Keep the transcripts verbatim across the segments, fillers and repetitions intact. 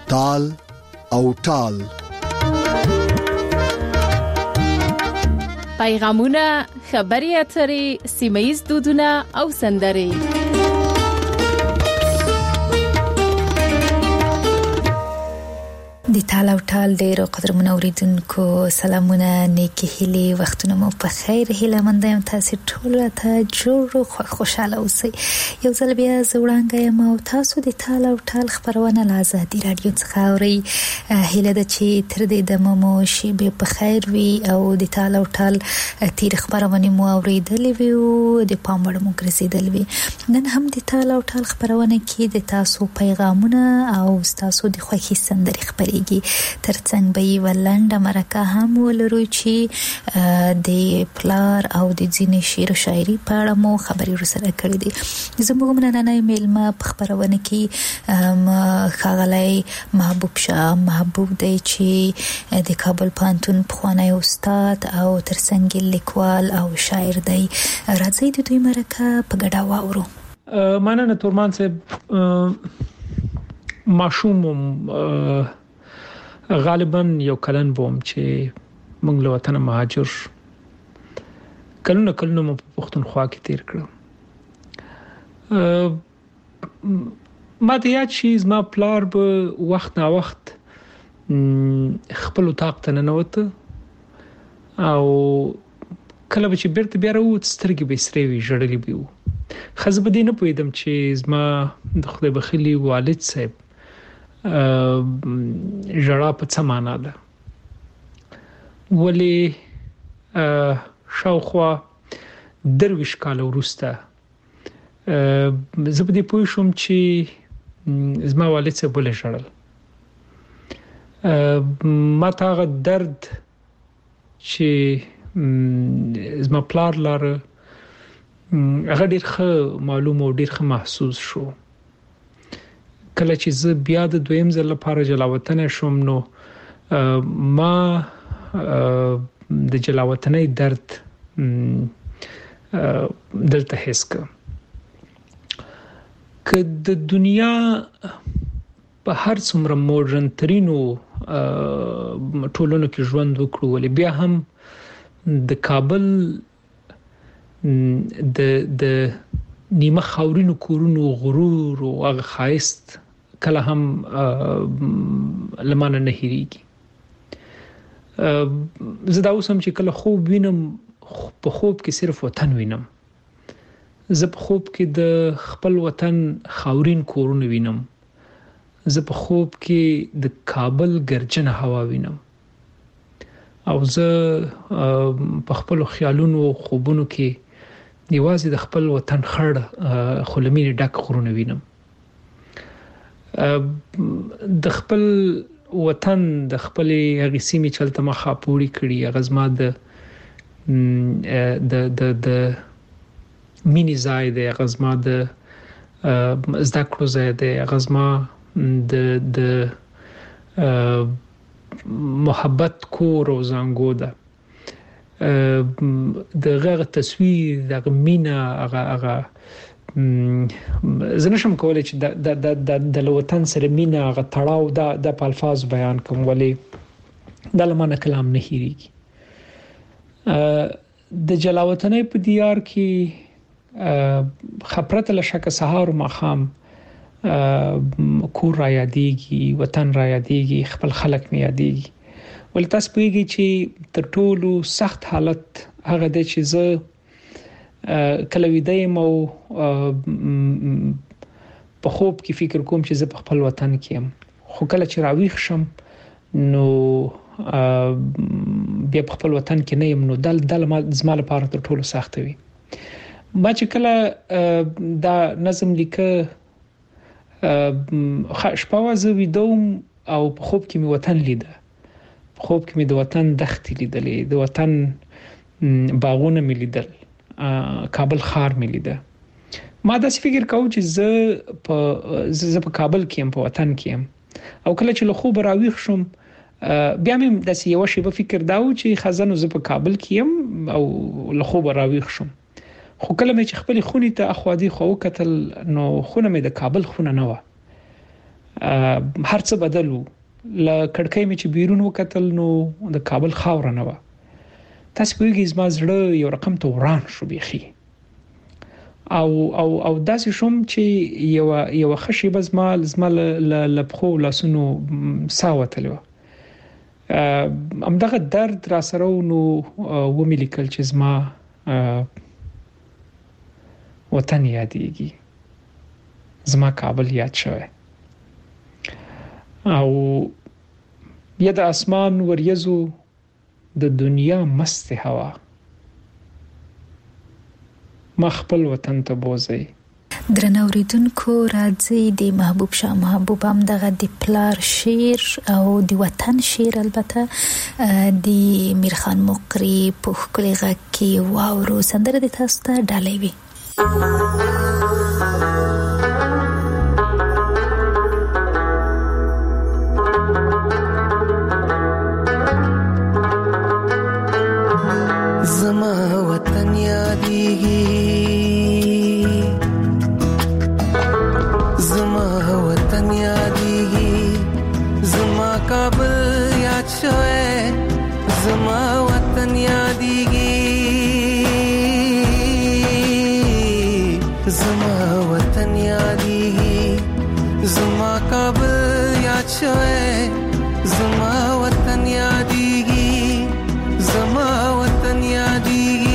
تال او ټال. پیغامونه، خبري اترې، سیمه‌ییز دودونه او سندرې. د تال او ټال ډیرو قدرمنو اوریدونکو سلامونه، نیکی هیلې، وختونه مو په خیر. هیله مند یم تاسو ټول ته جوړ او خوشاله اوسئ. یو ځل بیا زوړانګه یم او تاسو د تال او ټال خبرونه له آزادي رادیو څخه اورئ. هیله ده چې تر دې دمه مو شي به په خیر وي او د تال او ټال تیر خبرونه مو اوریدلې وي او د پام وړ مو ګرځیدلې وي. نن هم د تال او ټال خبرونه کې د تاسو پیغامونه او تاسو د خوښي سندرې خبرې ترڅنګ به یې ولنډه مرکه هم ولرو چې د پلار او د ځینې شعر او شاعري په اړه مو خبرې سره کړې دي. زموږ نننۍ میلمه په خبرونه کې ښاغلی محبوب شاه محبوب دی چې د کابل پوهنتون پخوانی استاد او ترڅنګ لیکوال او شاعر دی. راځئ د دوی مرکه په ګډه واورو. مننه تورمان صاحب. ماشوم غالبا یو کلن بوم چې موږ له وطن مهاجر کلونه کلونه مو په پښتونخوا کې تیر کړو. ما ته یاد شي زما پلار به وخت نا وخت خپل طاقت نه نوته او کله چې بیرته بیا راووت سترګې به سرې وي، ژړلې به وي. خزه به دې نه پوهیدم چې زما د خدای بخیلی والد صاحب ژړا په څه معنا ده. ولی شاوخوا درویش کال وروسته زه په دې پوه شوم چې زما والد صاحب ولې ژړل. ما ته هغه درد چې زما پلار لاره هغه ډیر ښه معلوم او ډیر ښه محسوس شو. کله چې زه بیا د دویم ځل لپاره جلاوطن شوم نو ما د جلاوطنۍ درد دلته حس کړ. که د دنیا په هر څومره مډرن ترینو ټولنو کې ژوند وکړو ولې بیا هم د کابل د د نیمه خاورینو کورونو غرور او هغه خایست کله هم لمانه نه هېریږي. زه دا اوس هم چې کله خوب وینم په خوب کې صرف وطن وینم. زه په خوب کې د خپل وطن خاورین کورونه وینم. زه په خوب کې د کابل ګرجنه هوا وینم او زه په خپل خیالونو او خوبونو کې یوازې د خپل وطن خړ خلمینې ډک غرونه وینم. د خپل وطن د خپل هغه سیمې چلته مخه پوری کړی غزما د د د د مینی ځای د غزما د زده کړو ځای د غزما د د محبت کور او زنګو ده. د غږ تصویر د مینا هغه هغه زه نشم کولای چې د د د د وطن سره مینا هغه تړاو د د الفاظ بیان کوم ولی د لمانه کلام نه هېریږي. د جلاوطنۍ په دیار کې خبرت له شک سهار او مخام کور را یادېږي، وطن را یادېږي، خپل خلک مې یادېږي. ول تاسو پیږي چې تر ټولو سخت حالت هغه د چې زه کله ویدای مو په خوب کې فکر کوم چې زه په خپل وطن کې یم، خو کله چې راویښ شم نو بیا په خپل وطن کې نه یم. نو دل دل زما لپاره تر ټولو سخت وي. ما چې کله دا نظم لیکه شپه وځو ویدوم او په خوب کې مې وطن لیده، په خوب کې مې د وطن دښتې لیدلې، د وطن باغونه مې لیدل، کابل ښار مې لیده. ما داسې فکر کوم چې زه په زه په کابل کې یم، په وطن کې یم. او کله چې له خوب راویښ شم بیا مې داسې یو شی په فکر داو چې خزانو زه په کابل کې یم او له خوب راویښ شم. خو کله مې چې خپل خونې ته اخوادي خو وکتل نو خونه مې د کابل خونه نه و. هر څه بدلو ل کڑکۍ می چې بیرون وکتل نو د کابل خاور نه و تاسو کویږي زما زړه یو رقم ته وران شو بيخي او او او داسې شوم چې یو یو خشي بزما زما لپخو لاسونو ساوتلو ام دغه درد را سره نو و ملکل چې زما وطن یادېږي زما کابل یاد شوی او یا د اسمان وریزو د دنیا مست هوا مخبل وطن ته بوزي درنه اوریدونکو راځي د محبوب شاه محبوب هم دغه د پلار شعر او د وطن شعر البته د میرخان مقری په خپل غږ کې واورو سندره د تاسو ته ډالۍ وي زما وطن یادېږي زما وطن یادېږي زما کابل یاد شوی زما وطن یادېږي زما وطن یادېږي زما کابل یاد شوی زما وطن یادېږي زما وطن یادېږي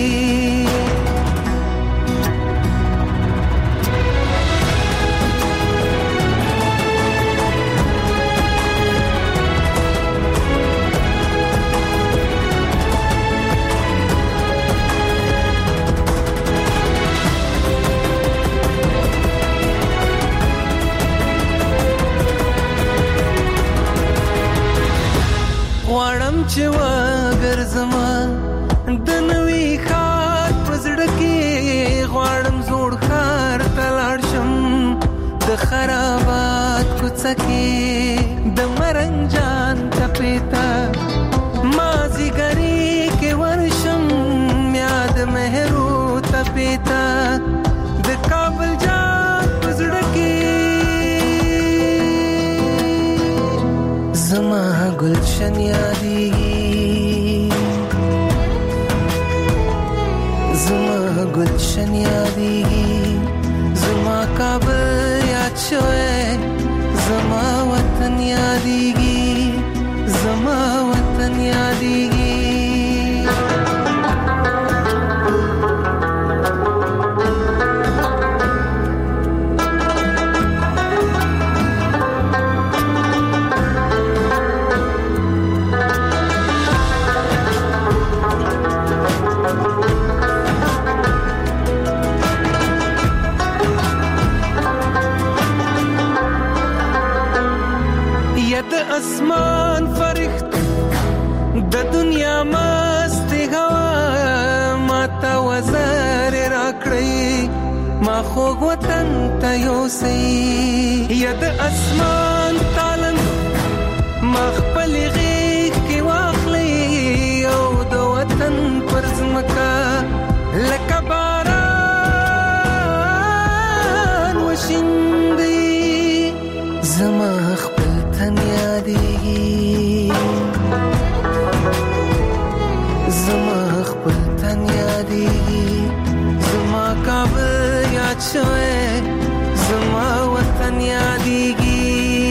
غواړم چې وګرځم د نوې ښار په زړه کې غواړم زوړ ښار ته لاړ شم د خرابات کوڅه کې د مرنګ جان ټپې ته مازیګري کې ورشم یاد مهرو تپې ته د کابل جان په زړه کې زما گلشن یادېږي زما گلشن یادېږي زما کابل یاد شوی زما وطن یادېږي زما وطن یادېږي اسمان فرښت د دنیا مست هوا ماته وزر راکړی ما خوږ وطن ته یوسئ یا د اسمان تالن ما خپل غېږ کې واخلئ او د وطن پر ځمکه لکه باران وشیندئ زما خپل تن یادېږي زما خپل تن یادېږي زما کابل یاد شوی زما وطن یادېږي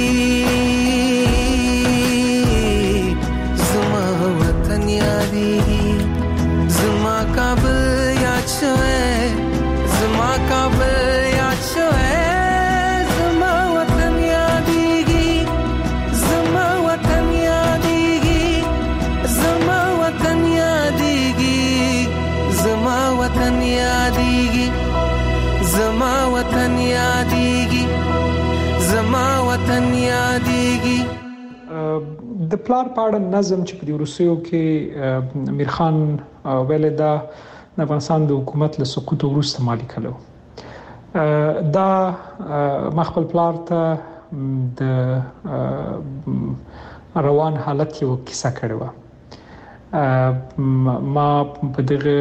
زما وطن یادېږي زما کابل یاد شوی زما کابل یاد شوی وطن یادېږي زما وطن یادېږي زما وطن یادېږي د پلار پاړه نظم چې په روسیو کې میرخان ویل دا د افغانستان د حکومت له سقوط وروسته مالی کړو دا مخبل پلار ته د روان حالت یو کیسه کړې و ما په دغه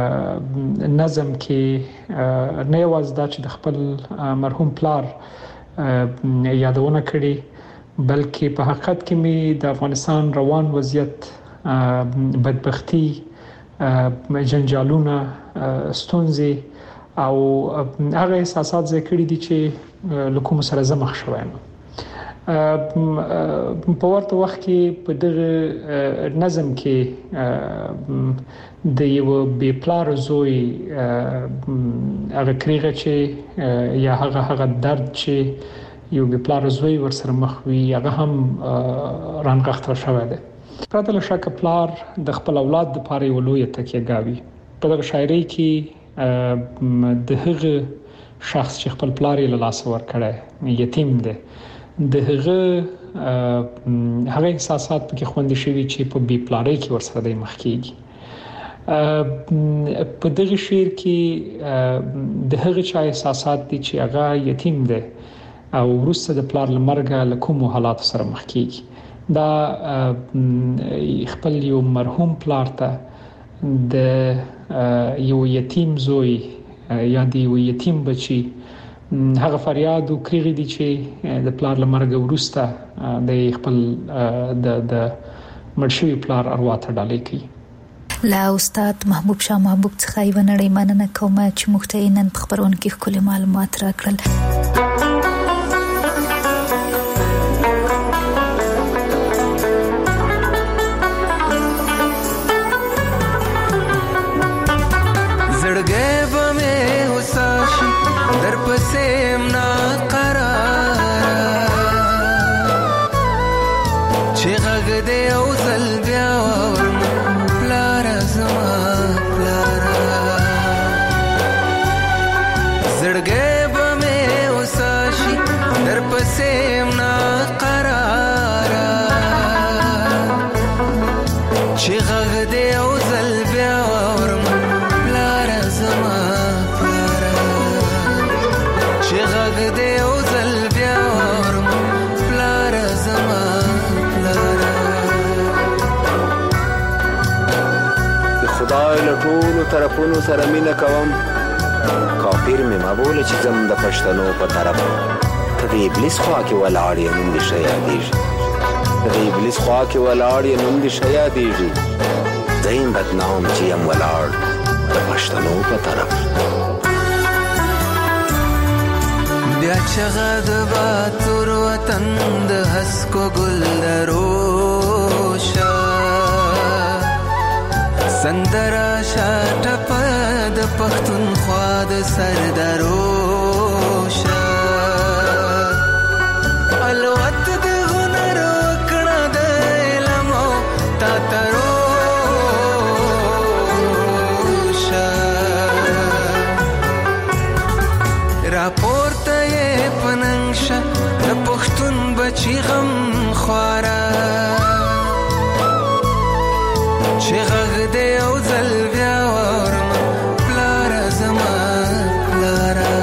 نظم کې نه یوازې دا چې د خپل مرحوم پلار یادونه کړې، بلکې په حقیقت کې می د افغانستان روان وضعیت، بدبختی، جنجالونه، ستونزې او هغه احساسات ذکر دي چې لکه سره زمخ شوم. په ورته وخت کې په دغه نظم کې د یو بې پلار زوی هغه کریغه چې یا هغه هغه درد چې یو بې پلار زوی ورسره مخ وي هغه هم رانغښتل شوی دی. پرته له شکه پلار د خپل اولاد لپاره یو لوی تکیه‌ګاوي. په دغه شاعرۍ کې د هغه شخص چې خپل پلار یې له لاسه ورکړی یتیم دی، د هغه هغه احساسات پکې خوندې شوي چې په بې پلارۍ کې ورسره د مخ کېږي. په دغه شعر کې د هغه چا احساسات دي چې هغه یتیم دی او وروسته د پلار له مرګه له کومو حالاتو سره مخ کېږي. دا خپل یو مرحوم پلار ته د یو یتیم زوی یا د یو یتیم بچي هغه فریاد او کریغې دي چې د پلار له مرګ وروسته د خپل د د مرشوي پلار اروا ته ډالۍ کوي. لا استاد محبوب شاه محبوب څخه یو نړۍ مننه کوم چې موږ ته نن په خبرونه کې ښکلي معلومات راکړل. ټولو طرفونو سره مینه کوم، کافر مې مبوله چې زم د پښتنو په طرف. ته د ابلیس خوا کې ولاړ یې نوم دې ښه یادېږي، ته د ابلیس خوا کې ولاړ یې نوم دې ښه یادېږي. زه یم بدنام چې یم ولاړ د پښتنو په طرف. بیا چغه د باتور وطن د هسکو ګل دروشه سندرا شاته پد پختونخوا د سرداروشه الوت د هنر وکړه د علم او تاتروشه راپورته یې پننګشه د پښتون بچی غم خواره چې غږ دې او ځل بیا ورم پلاره زما پلاره.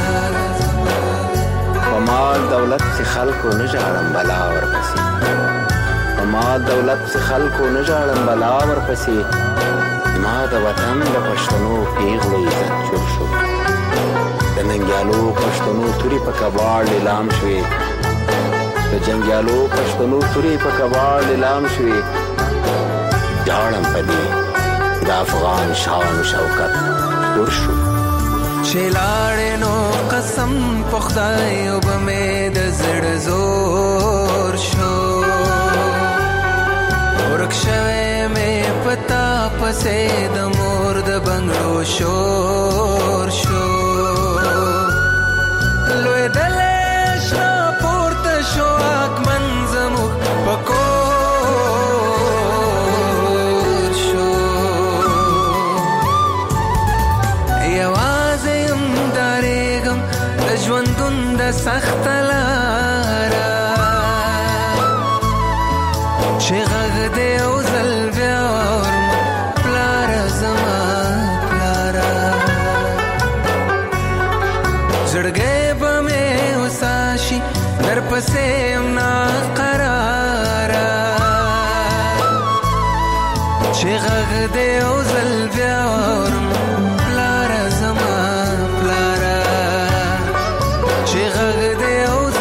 په مال دولت چې خلکو نه ژاړم بلا ورپسې، په مال دولت چې خلکو نه ژاړم بلا ورپسې. ما د وطن د پښتنو پیغلو عزت چور شو، د ننګیالو پښتنو تورې په کباړ لیلام شوې، د جنګیالو پښتنو تورې په کباړ لیلام شوې. جاړم پدې د افغان شان شوکت ور شو چې لاړې نو قسم په خدای او به مې د زړه زور شو ورک شوی مې پتا پسې د مور د بنګړو شور شو لوی دلې شنا پورته شو اکمن زموږ پکو ژوندون د سخت لاره چې غږ دې او ځل بیا ورم پلاره زما پلاره زړګی به مې هوسا شي در پسې یم ناقراره چې غږ دې او ځل بیا ورم پلاره زما پلاره چې غږ دې او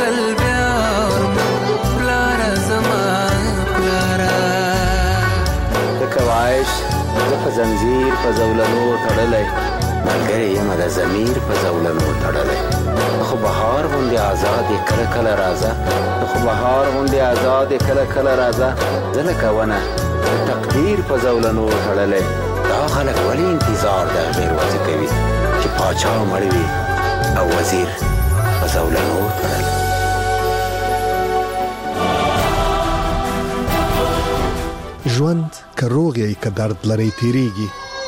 زه په زنځیر په زولنو تړلی، ملګری یمه د ضمیر په زولنو تړلی. خو بهار غوندې آزاد یې کله کله راځه، خو بهار غوندې آزاد یې کله کله راځه. زه لکه ونه د تقدیر په زولنو تړلی. دا خلک ولې انتظار د هغې ورځې کوي چې پاچا مړ وي او وزیر په زولنو تړلی. ژوند که روغ یې که درد لري تیریږي،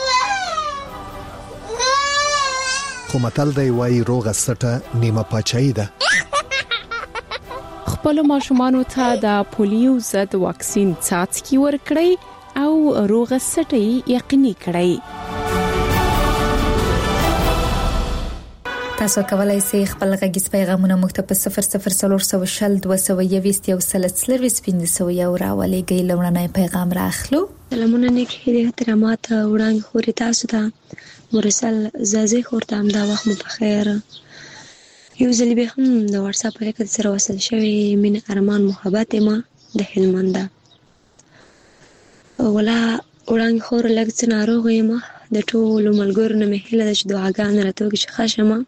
خو متل دی وایي روغه سټه نیمه پاچاهي ده. خپل ماشومانو ته د پولیو ضد واکسین څاڅکي ورکړئ او روغه سټه یقیني کړئ. تاسو کولای شئ خپل غږیز پیغامونه موږ ته په صفر صفر صفر صفر شل دوه سوه یوویشت یو سل څلرویشت پنځه سوه یو راولېږئ. لومړنی پیغام راخلو. سلامونه نیک هیلې احترامات وړاندې خوري تاسو ته مرسل زازي خورته هم دا وخت مو په خیر. یو ځل به هم د واتس اپ لکه سره وصل شوی مين ارمان محبت ما د هلمند ولا وړاندې خور لږ څه ناروغ یم. د ټولو ملګرو نه مې هیله ده چې دعاګانې راته وکړي چې ښه شم.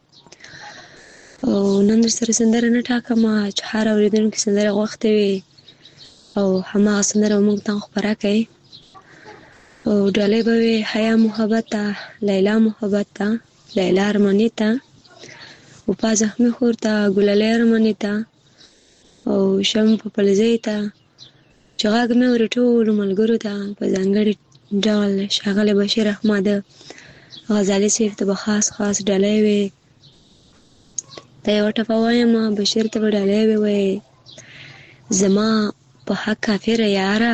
او نن در سره سندره نه ټاکم چې هر اورېدونکي سندره غوښتې وي او هماغه سندره موږ ته خپره کوي. او ډالۍ به وي حیا محبت ته، لیلا محبت ته، لیلا ارماني ته، وپا زخمي خور ته، ګلالۍ ارماني ته او شم په پلزۍ ته چې غږ مې اوري ټولو ملګرو ته په ځانګړي ډول ښاغلی بشیر احمد غزالي صاحب ته به خاص خاص ډالۍ وي. دا یوه ټپه وایم بشیر ته به ډالۍ وي وایي زما په حق کافره یاره،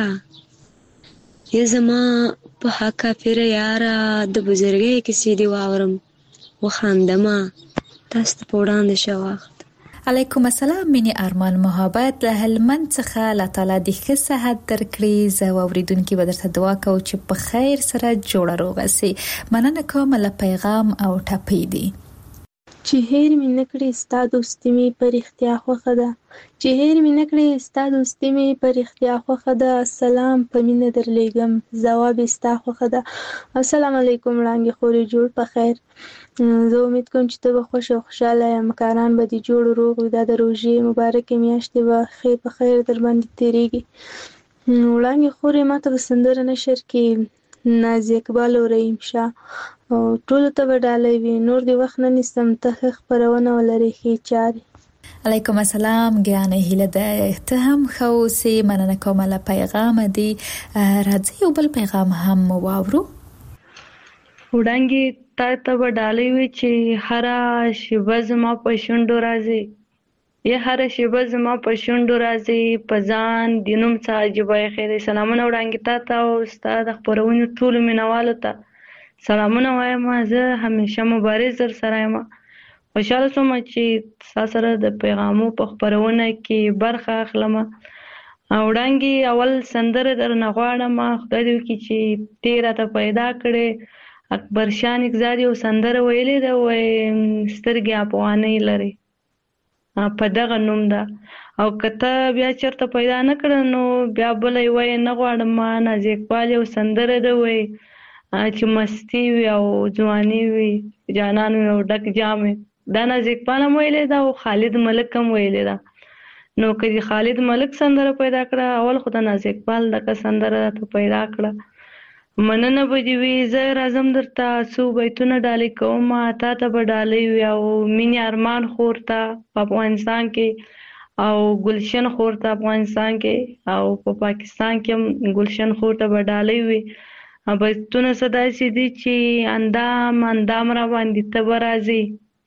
یا زما په حق کافره یاره، د بزرګۍ کیسې دې واورم وخاندمه تاسو ته په وړاندې شه وخت. علیکم السلام مینی ارمان محبت له هلمند څخه. الله تعالی دې ښه صحت درکړي. زه اوریدونکي به درته دعا کوم چې په خیر سره جوړه روغه سي. مننه کوم له پیغام او ټپې دی. چې هیر مې نکړې ستا دوستي مې په رښتیا خوښه ده، چې هیر مې نکړې ستا دوستي مې په رښتیا خوښه ده. سلام په مینه درلیږم ځواب یې ستا خوښه ده. السلام علیکم وړانګې خورې جوړ په خیر. زه امید کوم چې ته به خوښ او خوشحاله یې، مکاران به دې جوړ روغ وي. دا د روژې مبارکې میاشتې به ښې په خیر در باندې تېرېږي. وړانګې خورې ما ته به سندره نشر کې نازي اقبال او رحیم شاه او ټولو ته به ډالۍ وي. نور دې وخت نه نیسم، ته ښه خپرونه ولرې ښې چارې. علیکم السلام ګرانه هیله ده ته هم ښه اوسې. مننه کوم له پیغام دی. راځئ یو بل پیغام هم واورو. وړانګې تا ته به ډالۍ وي چې هره شیبه زما په شونډو راځي، یا هره شیبه زما په شونډو راځي، په ځان د نوم څه عجیبه خیر. سلامونه وړانګې تا ته او ستا د خپرونې ټولو مینوالو ته سلامونه وایم. زه همیشه مبارز در سره یم. خوشحاله شوم چې ستا سره د پیغامو په خپرونه کې برخه اخلم. وړانګې اول سندره درنه غواړم، خدای دې وکړي چې ته راته پیدا کړې. اکبر شاه نګزار یو سندره ویلې ده، وایي سترګې افغانۍ لري، په دغه نوم ده. او که ته بیا چېرته پیدا نه کړه نو بیا بله یې وایي نه غواړم. نازي اقبال یو سندره ده وایي چې مستی وي او ځواني وي، جانان وي او ډک جام وي. دا نازي اقبال هم ویلې ده او خالد ملک هم ویلې ده. نو که دې خالد ملک سندره پیدا کړه، اول خو د نازي اقبال دغه سندره ته پیدا کړه. مننه به دې وي. زه راځم درته څو بیتونه ډالۍ کوم، تا ته به ډالۍ وي او مینې ارمان خور ته په افغانستان کې او ګلشن خور ته افغانستان کې او په پا پاکستان کې هم ګلشن خور ته به ډالۍ وي. بیتونه څه داسې دي چې اندام اندام را باندې ته به راځې،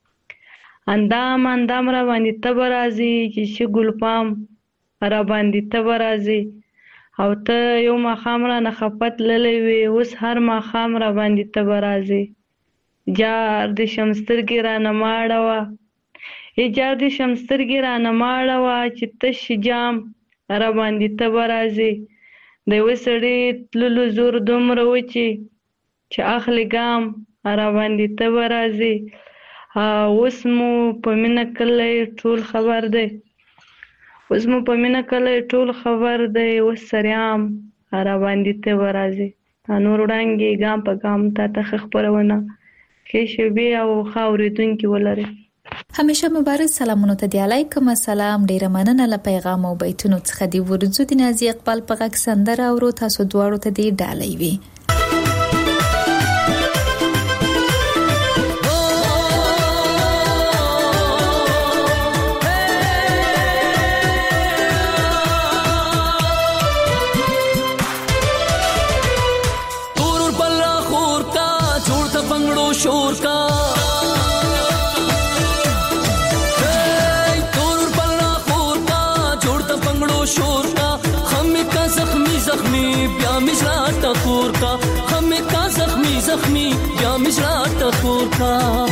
اندام اندام را باندې ته به راځې، چې شي ګلپام را باندې ته به راځې. او ته یو ماښام را نه خفه تللی وې، اوس هر ماښام را باندې ته به راځې. جار دې شم سترګې رانه مه اړوه، ای جار دې شم سترګې رانه مه اړوه، چې تش جام را باندې ته به راځې. د یوه سړي تللو زور دومره و چې چې اخلي ګام را باندې ته به راځې. اوس مو په مینه کلی ټول خبر دی، اوس مو په مینه کلی ټول خبر دی، اوس سریام را باندې ته به راځې. نور وړاندې ګام په ګام تا ته خبرونه کې شوي او خاورېدونکي ولري. همیشه مبارک. سلامونه ته دی علیکم السلام. ډیره مننه له پیغام او بیتونو څخه دی ورځو د نازي اقبال په غږ سندره او تاسو دواړو ته دی ډالۍ وي. تور بلا خور کا جوړ ته بنگړو شور کا شور کا ہمیں کا زخمی زخمی بیا مشرا ٹکور کا ہمیں کا زخمی زخمی بیا مشرا ٹکور کا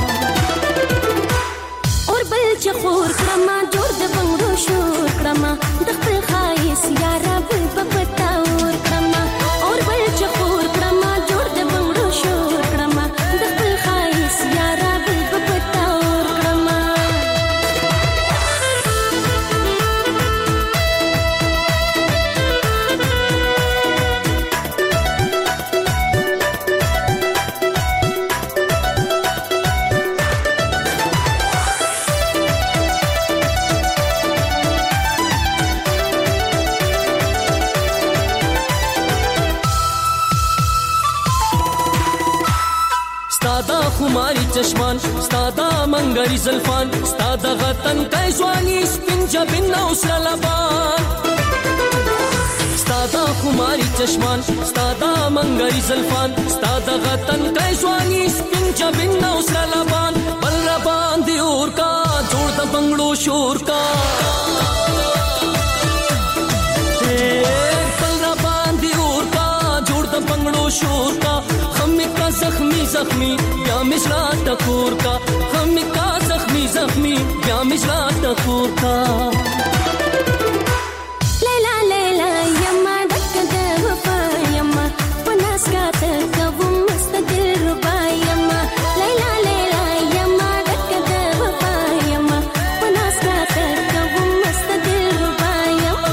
اور بل چخور کرما جوړ د بنگړو شور کرما د خپل خایس یارا بل پپتا اور کرما اور بل چخور کرما جوړ د بنگړو شور کرما د خپل خایس یارا بل پپتا اور کرما. خماری چشمان ستادا منگری زلفان ستادا غتن کای زوانی سپین جبین اوسر لبان ستادا خماری چشمان ستادا منگری زلفان ستادا غتن کای زوانی سپین جبین اوسر لبان بل ربان دی اور کا جوړ د بنگړو شور کا بل ربان دی اور کا جوړ د بنگړو شور کا ہمیں کا زخمی زخمی یا مشرا ٹکور کا ہمیں کا زخمی زخمی یا مشرا ٹکور کا. لیلا لیلا یما دک د وفا یما پناس کا تک و مستدل ربا یما لیلا لیلا یما دک د وفا یما پناس کا تک و مستدل ربا یما.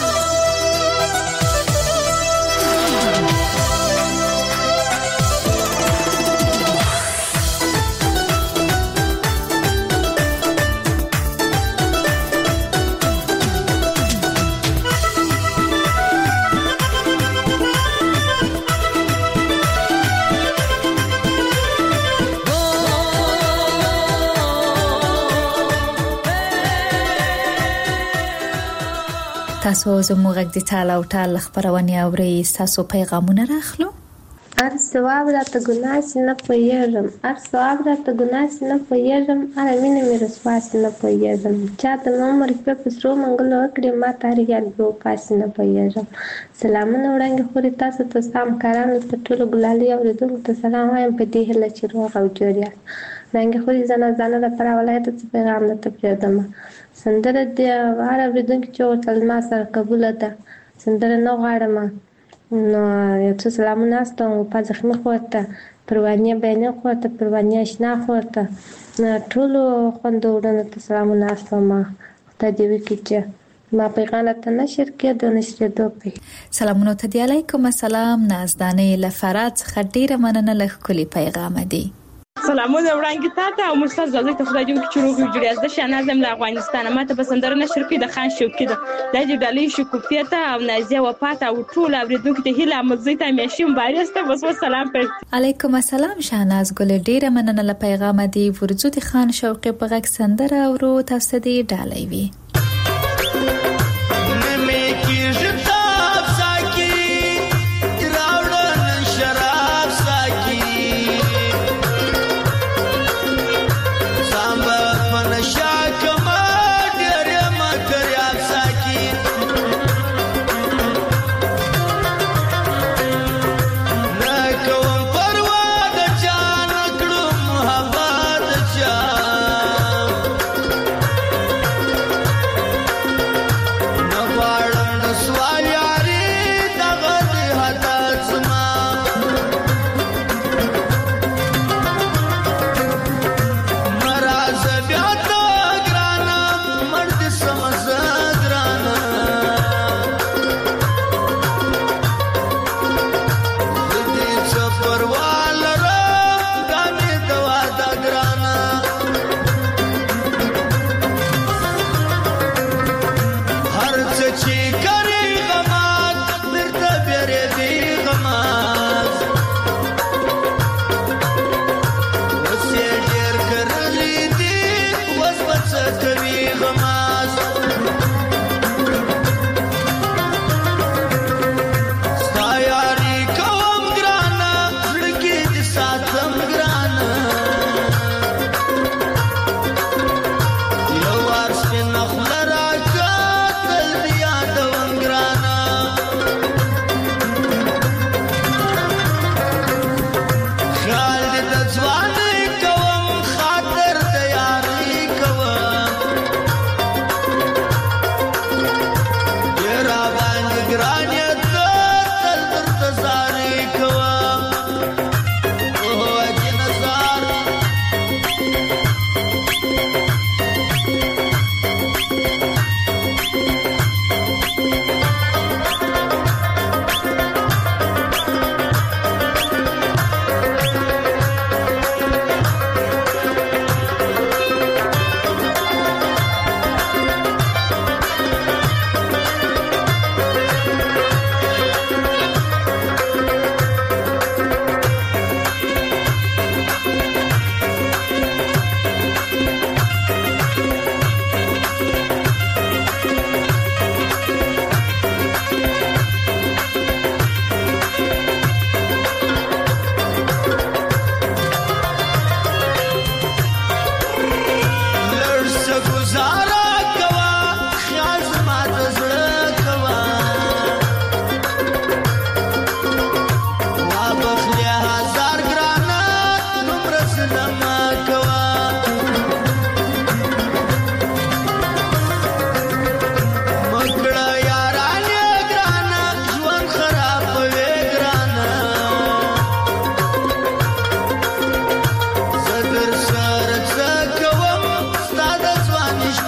تاسو زموږ غږ د ټال او ټال خبرونه اورئ. تاسو پیغامونه راخلو. ار ثواب راته ګناه سي نه پوهېږم ار ثواب راته ګناه سي نه پوهېږم اره مینه مې رسوا سي نه پوهېږم چا ته مې عمر شپې په سرو منګلو وکړې ما ته هر یاد به وفا سي نه پوهېږم. سلامونه وړاندې خورې تاسو ته ستا همکارانو ته ټولو ګلالي اورېدونکو ته سلام وایم په دې هیله چې روغ او جوړ یاست. وړاندې خورې زه نازانه لپاره ولایت څه پیغام درته پرېږدم. سندره د هر اورېدونکي چې ورته زما سره قبوله ده سندره نه غواړم. نو یو څه سلامونه استوم په زخمي خور ته پروانې بیانې خور ته پروانې اشنا خور ته ټولو خوندو وړاندې ته سلامونه استوم. خدای دې وکړي چې ما پیغام ته نشر کېدو نشرېدو پې. سلامونه ته دی علیکم السلام. نازدانې له فرات څخه ډیره مننه له ښکلي پیغام دی. سلامونه وړاندې تاته او مستر زازي ته خدای دې وکړي چې روغ او جوړ یاست. د شاهنازم له افغانستان ماته په سندره نشر کې د خان شوقي ده د دې ډالۍ شکوفیه ته او نازیه وفات او ټول اوریدونکو ته هیله مزي ته مېشم بارسته بس سلام پر علیکم السلام. شاهناز ګل ډیره مننه له پیغام دی ورځو د خان شوقي په غږ سندره او تاسو دې ډالۍ وي.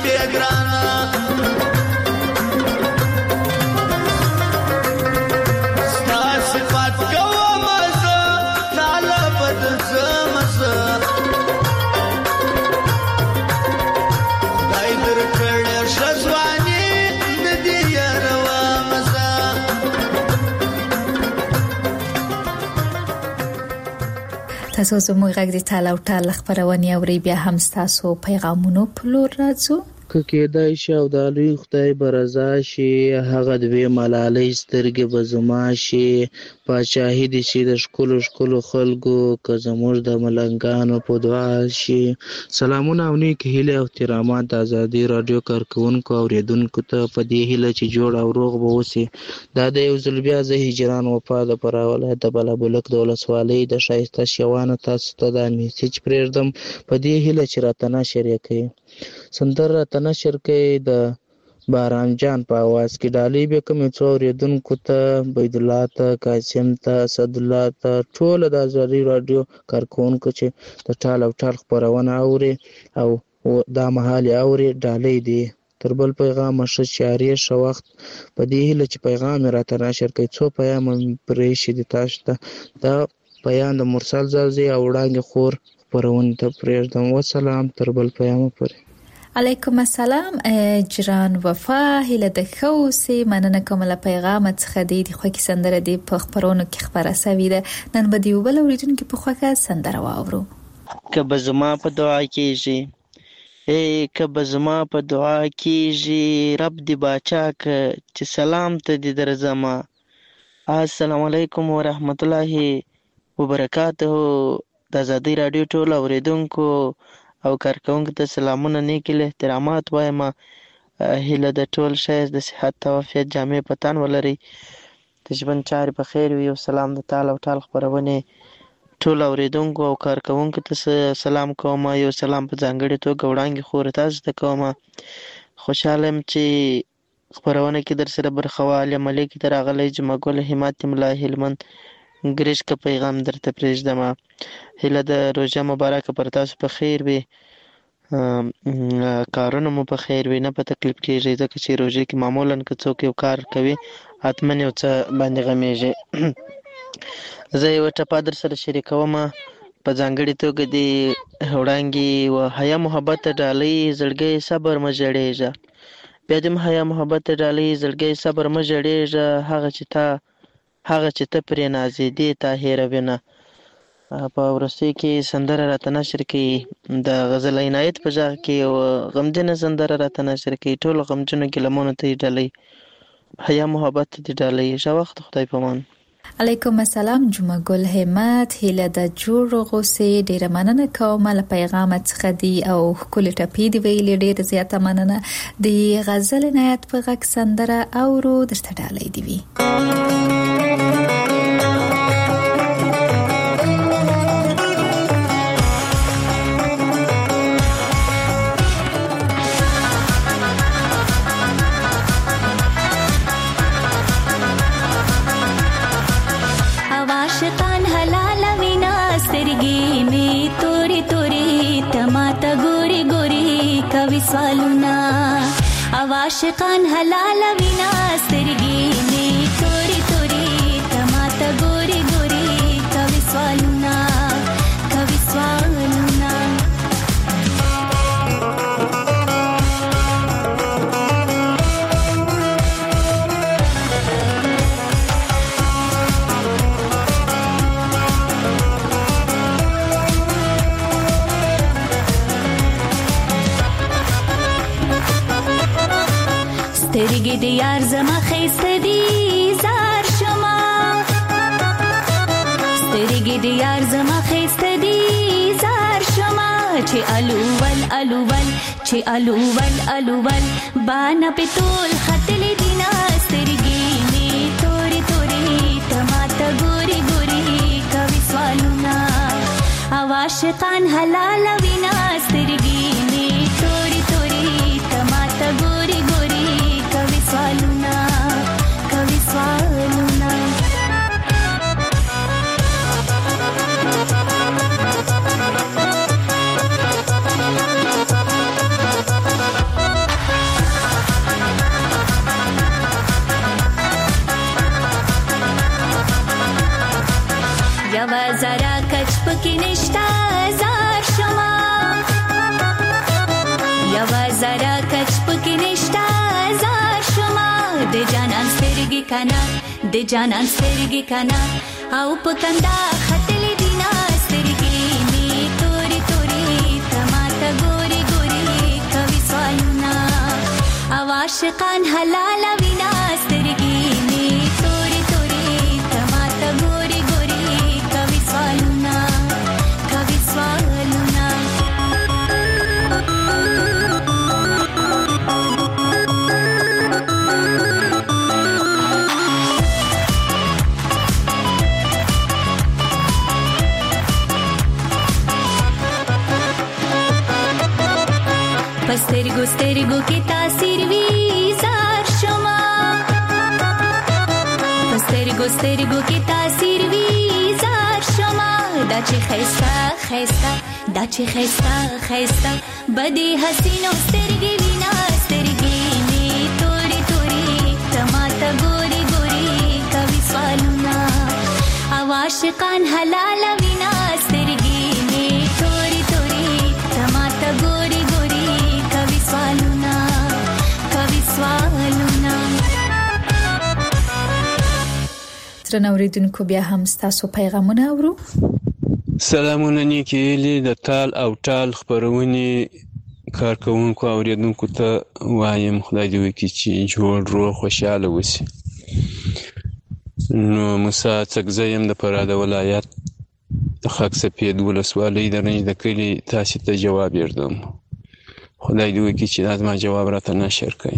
شپې ګرانه ستا صفات کوم زه تاله بد زم زه خدای درکړې ښه ځواني د دې یاروم زه تاسو زموږ غږ د ټال او ټال خبرونه اوري بیا هم تاسو پیغامونو په لور راځو که کېدای شي او د لوی خدای به رضا شي هغه دوې ملالۍ سترګې به زما شي پاچاهي دې شي د ښکلو ښکلو خلکو که زموږ د ملنګانو په دعا شي سلامونه او نیکې هیلې او احترامات د ازادي راډیو کارکوونکو او اورېدونکو ته په دې هیله چې جوړ او روغ به اوسي دا د یو ځل بیا زه هجران وفا د فراه ولایت د بلابلک د ولسوالۍ د ښایسته شیوانو تاسو ته دا میسج پرېږدم په دې هیله چې راته نشر یې کوي سندره راته نشر کوي د باران جان په اواز کې ډالۍ به کومې څو اورېدونکو ته بيدالله ته قاسم ته اسدالله ته ټوله د ازادي راډیو کارکوونکو چې د ټال او ټال خپرونه اوري او دا مهال یې اوري ډالۍ دی تر بل پیغام ښه چارې ښه وخت په دې هیله چې پیغام یې راته نشر کوي څو پیام پرېښي دي تاسو ته دا پیام د مرسل زوزي او وړانګې خور خپرونې ته پرېږدم وسلام تر بل پیام پورې علیکم السلام جران وفا هله د خوسي مننه کوم له پیغام څخه دی د خو کې سندره دی په خبرونو کې خبره سوي ده نن به دی وبل اوریدونکو په خوکه سندره واورو کبه زما په دعا کېږي اے کبه زما په دعا کېږي رب دی باچا ک چې سلام ته دې درځما السلام علیکم ورحمت الله وبرکاته د ازادي راډیو ټول اوریدونکو او کارکونکو ته سلامونه نیک احترامات وایم هله د ټول شایز د صحت او عافیت جامع پتان ولري د ژوند چارې په خیر وي او سلام د تعالی او تعالی خبرونه ټول اوریدونکو او کارکونکو ته سلام کوم یو سلام په ځانګړي توګه وړاندې خور تاسو ته کوم خوشاله يم چې خبرونه کې در سره برخواله ملک تر غلې جمعګل همت ملا هلمند ګریش کا پیغام درته پرېږدم هله د روزه مبارکه پر تاسو په خیر وي کارونه مو په خیر وي نه په تکلیف کېږي ځکه چې روزه کې معمولا که څوک یو کار کوي اتمن یو څه باندې غمیږي زه یو ټپه در سره شریکوم په ځانګړي توګه د وړانګې و حیا محبت ډالۍ زړګي صبر مجړېږه بیا د حیا محبت ډالۍ زړګي صبر مجړېږه هغه چې تا هغه چې ته پرې نازې دې تا هېروي نه په وروستۍ کې سندره راته نشر کوي د غزل عنایت په غږ کې یو غمجنه سندره راته نشر کوي ټولو غمجنو ګیلمونو ته یې ډالۍ حیا محبت ته یې ډالۍ ښه وخت خدای پامان علیکم السلام جمعه ګل همت هله د جوړ غوسه ډیره مننه کوم له پیغام څخه دی او کله ټپی دی ویلې ډیره زیاته مننه د غزل عنایت په غږ سندره اورو درته ډالۍ دی وی سوالونه عاشقان حلال وینا سترګې می توري توري تماته ګوري ګوري کوي سوالونه کوي سوالونه سترګې د یار زما خېسته دي زار شما سترګې د یار زما خېسته دي زار شما چې الوول الوول چې الوول الوول باندې پتول خطلې دینا سترګې می توري توري تماته ګوري ګوري کوي سوالونه عاشقان حلال وینا سترګې می توري توري تماته ګوري ګوري کوي سوالونه کوي سوالونه کې نشتا زار شما د جانان سترګې کنا د جانان سترګې کنا او په کندا خطلې دینا سترګې می توري توري تماته ګوري ګوري کوي سوالونه او عاشقان حلال وینا سترګې می توري توري تماته ګوري ګوري کوي سوالونه کوي سوالونه سترګو سترګو کې تاثیر وی زار شما سترګو سترګو کې تاثیر وی زار شما دا چې خيستا خيستا دا چې خيستا خيستا بدی حسینو سترګې وینا سترګې می توري توري تماته ګوري ګوري کوي سوالونه او عاشقان حلال وینا سترګې می توري توري تماته ګوري ګوري کوي سوالونه کوي سوالونه. ترنه اوریدونکو بیا هم ستاسو پیغامونه اورو. سلامونه نیکی هیلې د تال او ټال خپرونې کارکوونکو اوریدونکو ته وایم خدای دې وکړي چې جوړ روغ خوشحاله اوسي. نو موسی څکزی یم د فراه د ولایت د خاک سپید ولسوالۍ د رنج د کلي تاسې ته جواب یردم. خدای دې وکړي چې دا زما جواب راته نشر کړي.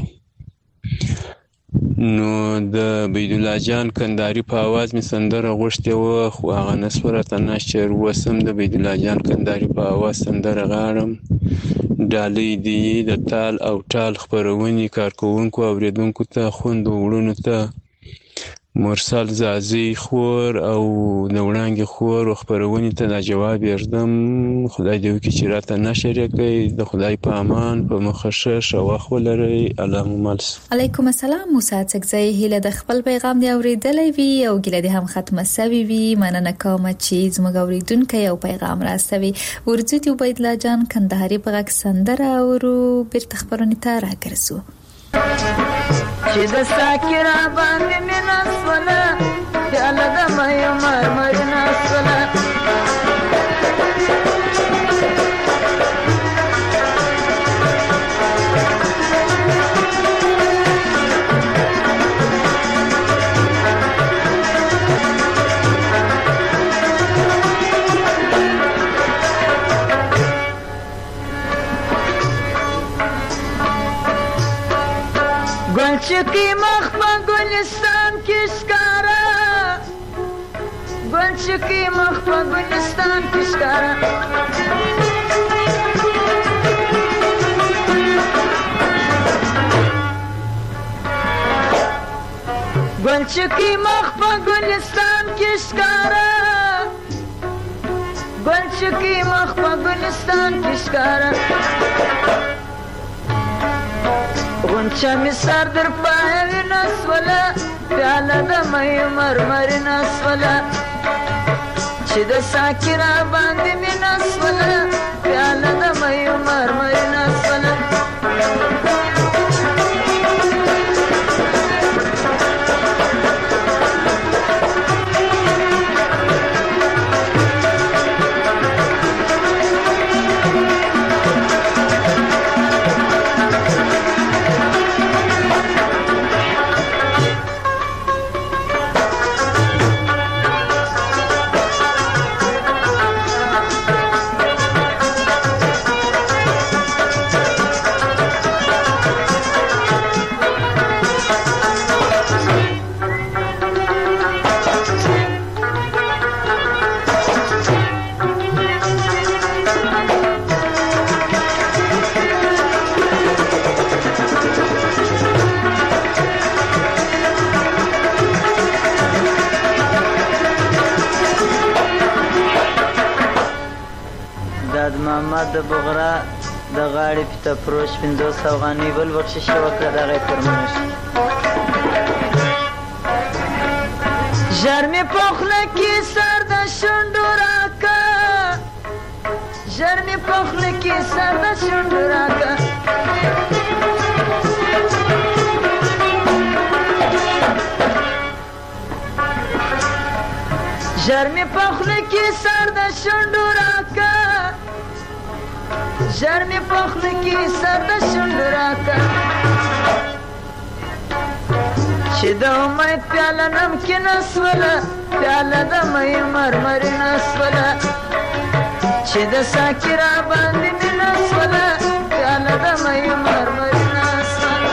نو د بیدالله جان کندهاري په اواز مې سندره غوښتې وه خو هغه نسوه راته نشر. اوس هم د بیدالله جان کندهاري په اواز سندره غاړم. ډالۍ دې د تال او ټال خپرونې کارکوونکو اوریدونکو ته خویندو وروڼو ته مرسل زازي خور او د وړانګې خور خپرونې ته دا جواب یردم. خدای دې وکړي چې راته نشر یې کړئ. د خدای په امان په مخه ښه ښه وخت ولرئ. الله مو مل شه. علیکم السلام. موسی څکزی هیله د خپل پیغام دی اوریدلی وي او ګیله دې هم ختمه سوي وي. مننه کوم چې زموږ اوریدونکی یو پیغام راستوي. ورځو دې عبیدالله جان کندهاري په غږ سندره اورو بیرته خپرونې ته راګرځو. چې د ساکرا باندې مینا سوله پیاله د مې مرمر نه سوله گلچکی مخ په گلستان کې ښکارا گلچکی مخ په گلستان کې ښکارا گلچکی مخ په گلستان کې ښکارا گلچکی مخ په گلستان کې ښکارا غنچه می سر در پای نسوله پیاله د مې مرمر نسوله چې د ساکرا باندې می نسوله پیاله د مې مرمر نسوله محمد د بغرا د غاړې پته پروش پنځوس افغانۍ بل بخشش وکړه دغه فرمایش ژر مې په خوله کې سر د شونډو راکه ژر مې په خوله کې سر د شونډو راکه ژر مې په خوله کې سر د شونډو راکه ژر مې په خوله کې سر د شونډو راکه چې د امید پیاله نمکینه سوله پیاله د مۍ مرمرینه سوله چې د ساقي را باندې مینه سوله پیاله د مۍ مرمرینه سوله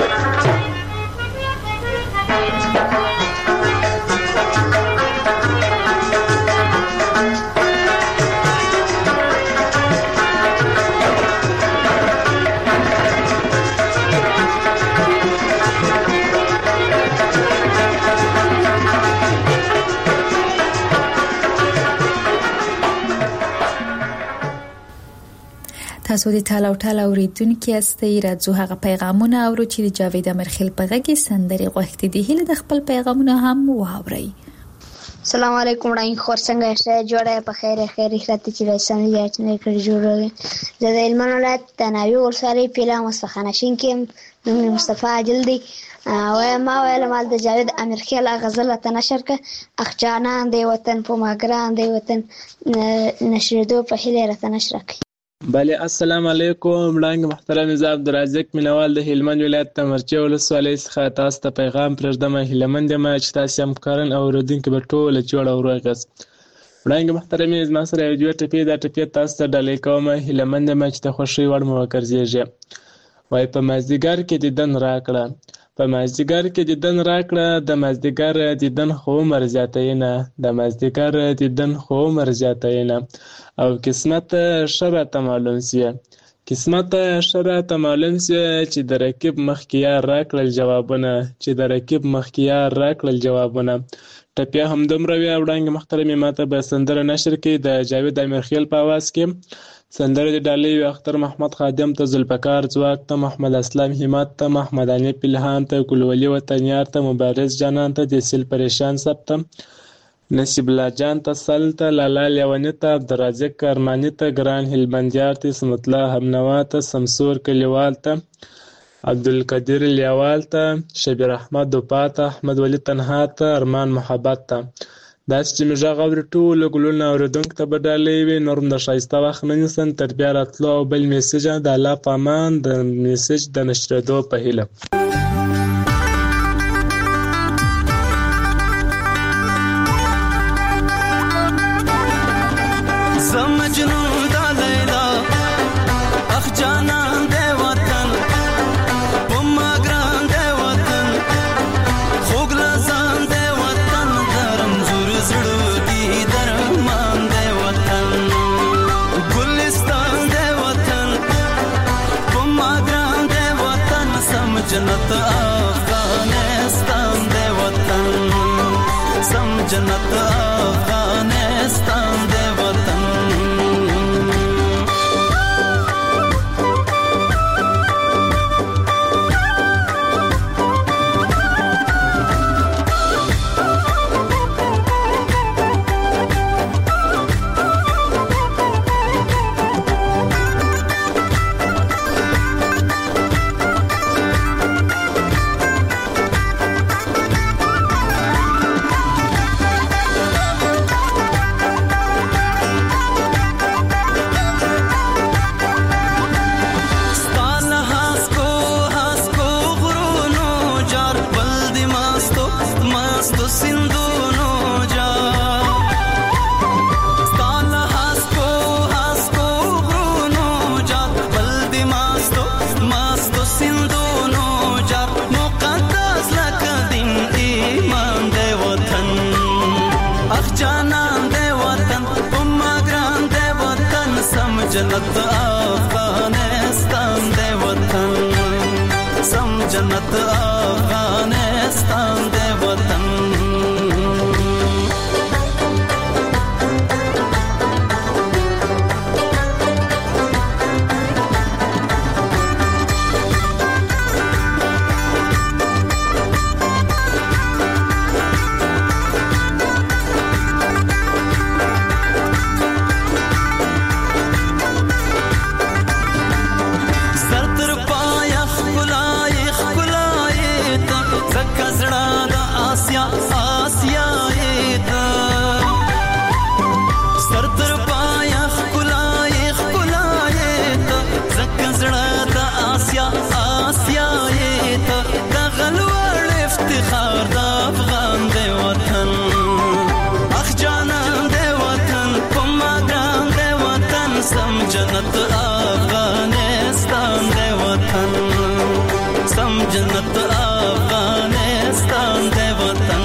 تاسو د ټاله او ټاله اوریدونکو یاستئ. راځو هغه پیغامونه اورو چې د جاوید امرخیل په غږ کې سندري غوښتي دي. هله د خپل پیغامونه هم واورئ. السلام علیکم وړاندې خور څنګه شه جوړه په خیر خیر خاطر چې رسنۍ یاتنه کړی جوړه زه د هلمند ولایت تناوي ورسره پیلا مستخانشین کې نوم مصطفی عادل دی او ما ویل مال د جاوید امرخیل غزل ته نشر ک اخجانان دی وطن په ماګران دی وطن نشریدو په هله راته نشر کړ. بله السلام علیکم وړاندې محترم زه عبدالرزاق مینوال د هلمند ولایت تمرچه ولسوالۍ څخه تاسو ته پیغام پرېږدم. هیلهمند یم چې تاسو هم کارن او اوریدونکي به ټوله جوړ او روغ یاست. وړاندې محترم زما سره یو دوه ټپې دا ټپې تاسو ته ډالۍ کوم. هیلهمند یم چې د خوښۍ وړ مو وګرځېږي. وایي په مازدیګر کې دیدن راکړه په مازدیګر کې دیدن راکړه د مازدیګر دیدن خو عمر زیاتوینه د مازدیګر دیدن خو عمر زیاتوینه او قسمت ښه راته معلوم سوی قسمت ښه راته معلوم سوی چې د رقیب مخکې یار راکړل جوابونه چې د رقیب مخکې یار راکړل جوابونه. ټپیا همدومره وي. وړاندې محترمې ماته به سندره نشر کړي د جاوید امیرخیل په اواز کې. سندره د ډالۍ وي اختر محمد خادم ته، ذوالفقار ځواک ته، محمد اسلام همت ته، محمد حنیف الهام ته، ګلولي وطنیار ته، مبارز جانان ته، دیسیل پریشان سب ته، نصیب الله جان ته، سل ته، لالا لیونی ته، عبدالرزاق ارمانی ته، ګران هلمندیار ته، اسمت الله همنوا ته، سمسور کلیوال ته، عبدالقدیر لیوال ته، شبیر احمد دوپا ته، احمد ولی تنها ته، ارمان محبت ته. داسې چې مې غږ اوري ټولو ګلونه اورېدونکو ته به ډالۍ وي. نور هم د ښایسته وخت نه نیسم تر بیا راتلو او بل میسج د الله په امان د میسج د نشرېدو په هیله. جنت افغانستان دی وطن سم جنت افغانستان دی وطن جنت افغانستان دی وطن سم جنت افغانستان دی وطن زړه سم جنت افغانستان دی وطن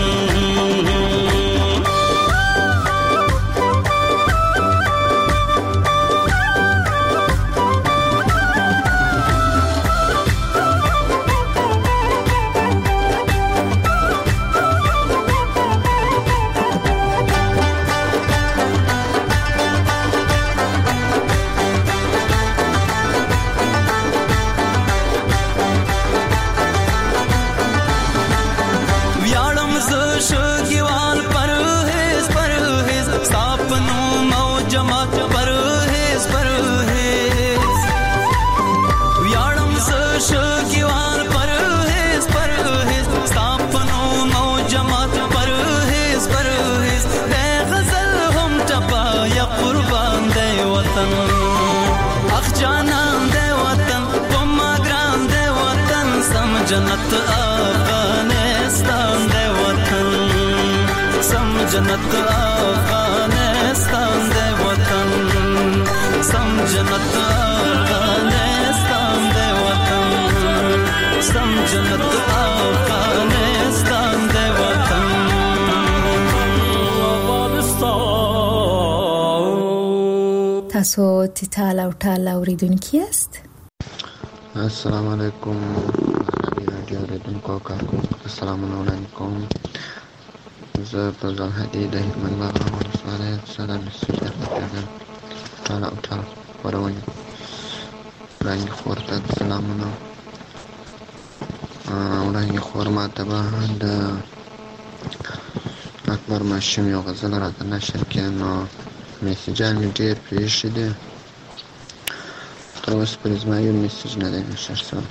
جنت افغانستان دی وطن سم جنت افغانستان دی وطن سم جنت افغانستان دی وطن سم جنت افغانستان دی وطن تاسو تیتال او ټال اوریدونکي یاست. السلام علیکم رادیو اوریدونکو کارکونکو ته سلامونه وړاندې کوم. زه فضل هدي د هلمند بابا ولسوالۍ څخه میسج درلودم ټال او ټال خپرونې وړاندې خور ته سلامونه وړاندې خور ماته به د اکبر ماشوم یو غزل راته نشر کړي نو میسجان مې ډېر پرېښي دي تر اوسه پورې زما یو میسج نه دی نشر شوی.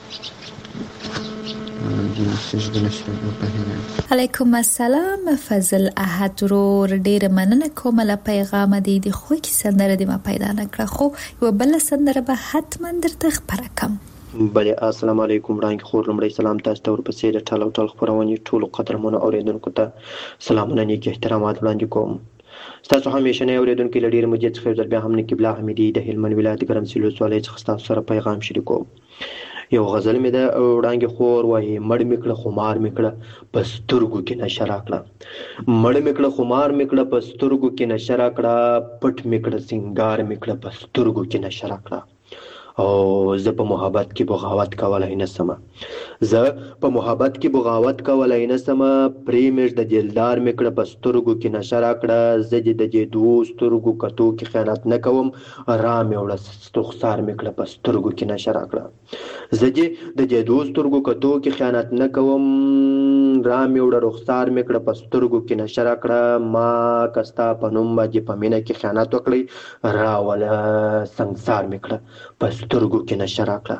علیکم السلام فضل احد ورور ډیره مننه کوم له پیغام دی د خو کی سندره دی ما پیدا نکړه خو یو بل سندره به حتما درته خبره کوم. بله السلام علیکم وړاندې خور لمړی سلام تاسو ته ورپسې د ټال او ټال خپرونې ټولو قدرمنو اوریدونکو ته سلامونه نیک احترامات وړاندې کوم. ستاسو همیشنی اوریدونکي له ډېرې مودې څخه یو ځل بیا هم نقیب الله حمیدي د هلمند ولایت ګرمسیر ولسوالۍ څخه ستاسو سره پیغام شریکوم. یو غزل مې ده وړاندې خور وایي مړ مې کړه خمار مې کړه په سترګو کې نشه راکړه مړ مې کړه خمار مې کړه په سترګو کې نشه راکړه پټ مې کړه سینګار مې کړه په سترګو کې نشه راکړه او زه په محبت کې بغاوت کولای نه سمه زه په محبت کې بغاوت کولای نه سمه پرې مې د دلدار مې کړه په سترګو کې نشه راکړه زه دې د دې دوو سترګو کتو کې خیانت نه کوم را مې وړه رخسار مې کړه په سترګو کې نشه راکړه زه دې د دې دوو سترګو کتو کې خیانت نه کوم را مې وړه رخسار مې کړه په سترګو کې نشه راکړه ما که ستا په نوم باندې په مینه کې خیانت وکړی راوله سنګسار مې کړه په سترګو کې نشه راکړه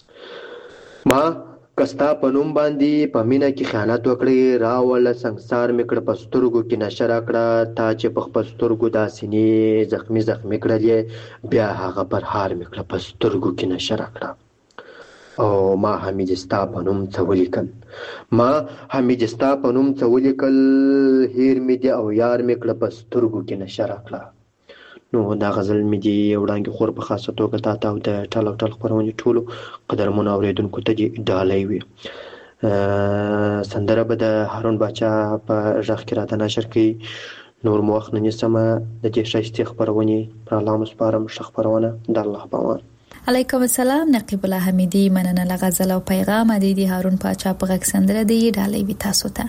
ما که ستا په نوم باندې په مینه کې خیانت وکړی راوله سنګسار مې کړه په سترګو کې نشه راکړه تا چې په خپل سترګو دا سینې زخمي زخمي کړلې بیا هغه پر هار مې کړه په سترګو کې نشه راکړه او ما حمید ستا په نوم څه ولیکل ما حمید ستا په نوم څه ولیکل هیر مې دي او یار مې کړه په سترګو کې نشه راکړه. نو دا غزل مې دی وړاندې خور په خاصه توګه تا ته او د ټال او ټال خپرونې ټولو قدرمنو اوریدونکو ته دې ډالۍ وي. سندره به د هارون باچا په غږ کې راته نشر کړي. نور مو وخت نه نیسمه د دې ښایستې خپرونې پر الله مو سپارم ښه خپرونه د الله په امان. علیکم السلام نقیب الله حمیدي مننه له غزل او پیغام دی د هارون باچا په غږ سندره دی ډالۍ وي تاسو ته.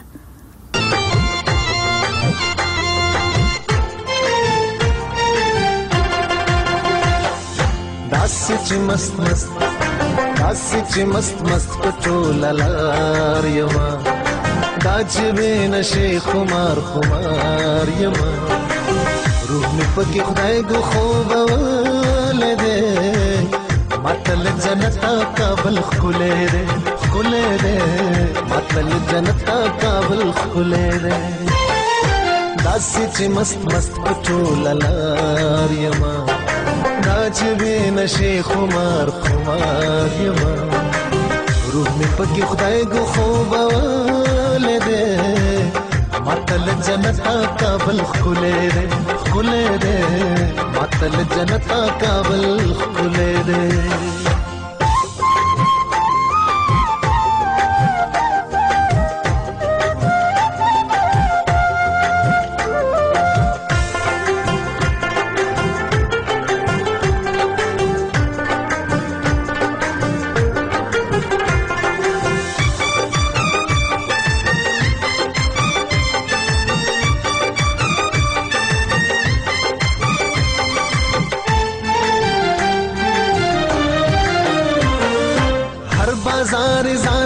داسې چې مست مست داسې چې مست مست پټوله لار یما دا چې بې نشې خمار خمار یما روح مې پکې خدای ګو خوبولی دی ماته له جنته کابل ښکلی دی ښکلی دی ماته له جنته کابل ښکلی دی داسې چې مست مست پټوله لار یما دا چې بې نشې خمار خمار یما روح مې پکې خدای ګو خوبولی دی ماته له جنته کابل ښکلی دی ښکلی دی ماته له جنته کابل ښکلی دی.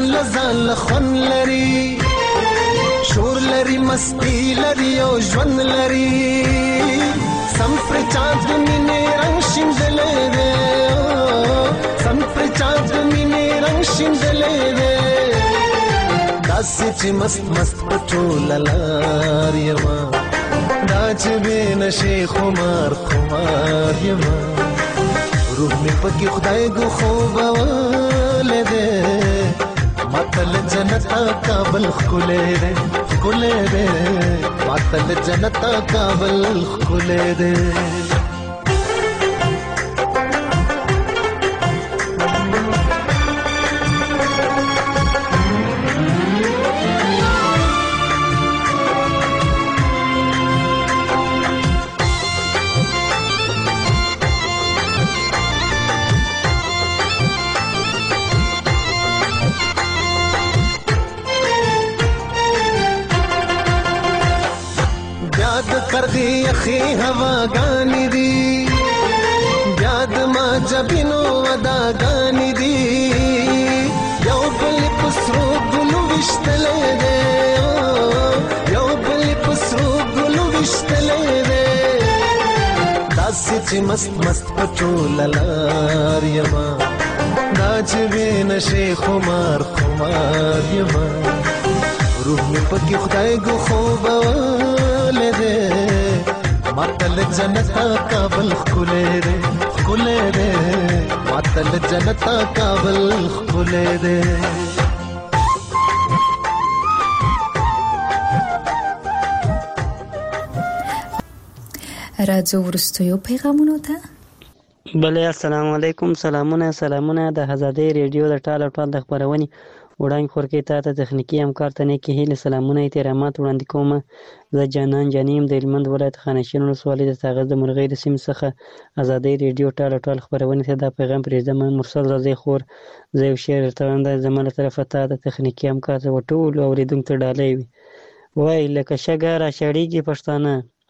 لزان لخون لري شور لري مستی لري او ژوند لري سم پر چاند مینې رنگ شیندلې دې سم پر چاند مینې رنگ شیندلې دې داسې چې مست مست پټول لار یما دا چې بنشي خمار خمار یما روح می پکې خدای ګو خوب ولده ماتل جنتا کابل خلې ده خلې ده ماتل جنتا کابل خلې ده پردی اخی هوا گانی دی بیاد ما جبینو ودا گانی دی یو بل پسرو گلو وشتلے دے یو بل پسرو گلو وشتلے دے داسی چی مست مست پچو للار یما دا جبین شی خمار خمار یما روح می پکی خدای گو خوب ولده ماتل جنتا کابل خلې ده خلې ده ماتل جنتا کابل خلې ده راځو ورستیو پیغامونو ته بله السلام علیکم سلامونه سلامونه د آزادۍ ریډیو د ټاله ټال د خبرونې وړاندې خورکې تا ته تخنیکي همکار ته نیکې هیلې سلامونه احترامات وړاندې کوم زه جانان جانیم د هلمند ولایت خانشین ولسوالۍ د ساغر د مرغۍ د سیمې څخه آزادۍ ریډیو ټاله ټال خپرونې ته دا پیغام پرېږدم مرسل راځئ خور زه یو شعر درته وایم دا زما له طرفه تا د تخنیکي همکار ته و ټولو اورېدونکو ته ډالۍ وي وایي لکه شګه راچړېږي پښتانه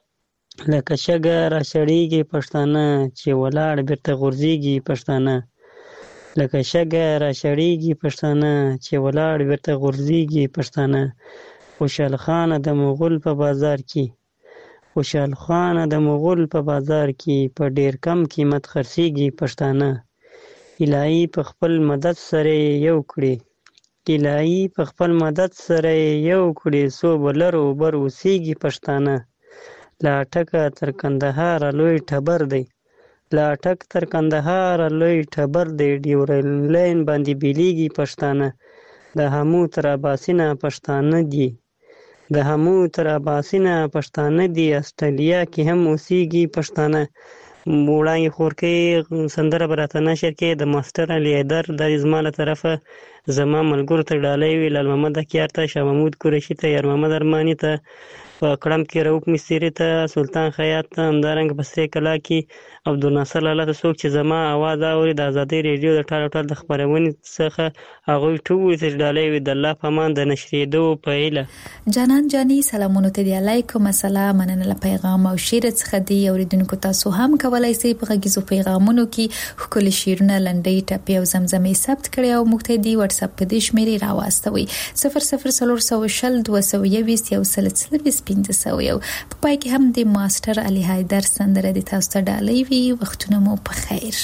لکه شګه راچړېږي پښتانه چې ولاړ بېرته غورځېږي پښتانه لکه شګه راچړېږي پښتانه چې ولاړ بېرته غورځېږي پښتانه خوشحال خانه د مغول په بازار کې خوشحال خانه د مغول په بازار کې په ډېر کم قیمت خرڅېږي پښتانه الهي په خپل مدد سره یو کړي الهي په خپل مدد سره یو کړي څو به لر او بر اوسېږي پښتانه له اټکه تر کندهاره لوی ټبر دی له اټک تر کندهار لوی ټبر دی ډیورن لاین باندې بیلیږي پښتانه د همو تر اباسینه پښتانه دي د همو تر اباسینه پښتانه دي استرالیا کې هم اوسېږي پښتانه وړاندې خورکې سندره به راته نشر کې د ماسټر علي حیدر دا زما له طرفه زما ملګرو ته ډالۍ وي لال محمد اکیار ته شاه محمود قریشي ته یار محمد ارماني ته په کړم کې رؤف مستري ته سلطان خیاط ته همدارنګه په سرې کلا کې عبدالناصر لاله ته څوک چې زما اواز اوري د آزادۍ ریډیو د ټال ټال د خپرونې څخه هغوی ټول ته ډالۍ وي د الله په امان د نشرېدو په هیله جانان جاني سلامونه ته دی علیکم السلام مننه له پیغام او شعر څخه دی اوریدونکو تاسو هم کولای شئ په غږیزو پیغامونو کې خپل شعرونه لنډۍ ټپې او زمزمې ثبت کړئ او موږ ته دی واتس اپ په دې شمیرې راواستوي صفر صفر څلور سوه شل دوه سوه یویشت یو سل څلوېښت پنځه سوه یو په پای کې هم د ماسټر علي حیدر سندره د تاسو ته ډالۍ وي وختونه مو په خیر